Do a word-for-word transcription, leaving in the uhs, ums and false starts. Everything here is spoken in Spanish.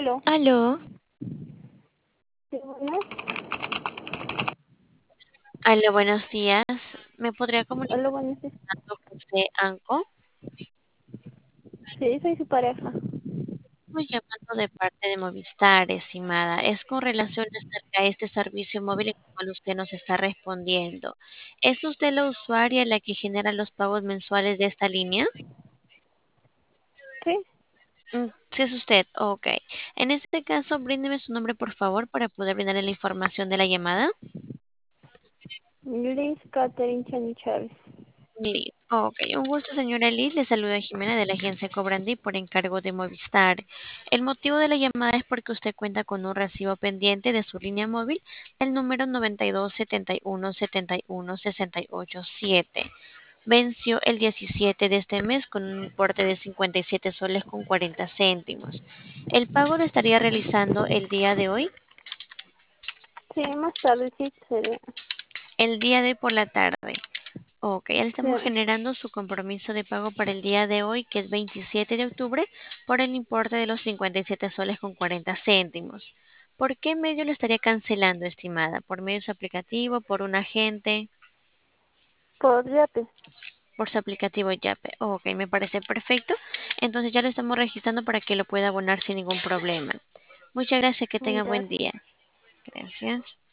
Aló, Aló, sí, buenas. aló, buenos días. ¿Me podría comunicar Aló, buenas. Sí, con José Anco? sí, soy su pareja. Estoy llamando de parte de Movistar, estimada. Es con relación acerca de este servicio móvil en el cual usted nos está respondiendo. ¿Es usted la usuaria la que genera los pagos mensuales de esta línea? Sí, Mm, sí, es usted. Ok. En este caso, bríndeme su nombre, por favor, para poder brindarle la información de la llamada. Liz Catherine Chani Chávez. Liz. Ok, un gusto, señora Liz. Le saluda Jimena de la agencia Cobrandi por encargo de Movistar. El motivo de la llamada es porque usted cuenta con un recibo pendiente de su línea móvil, el número noventa y dos setenta y uno setenta y uno sesenta y ocho siete. Venció el diecisiete de este mes con un importe de cincuenta y siete soles con cuarenta céntimos. El pago lo estaría realizando el día de hoy, Sí, más tarde sí sería. el día de por la tarde. Ok, ya le Sí, estamos generando su compromiso de pago para el día de hoy, que es veintisiete de octubre, por el importe de los cincuenta y siete soles con cuarenta céntimos. ¿Por qué medio lo estaría cancelando, estimada? ¿Por medio de su aplicativo, por un agente, por Yape. por su aplicativo Yape? Ok, me parece perfecto. Entonces ya lo estamos registrando para que lo pueda abonar sin ningún problema. Muchas gracias, que tenga buen Gracias. día. Gracias.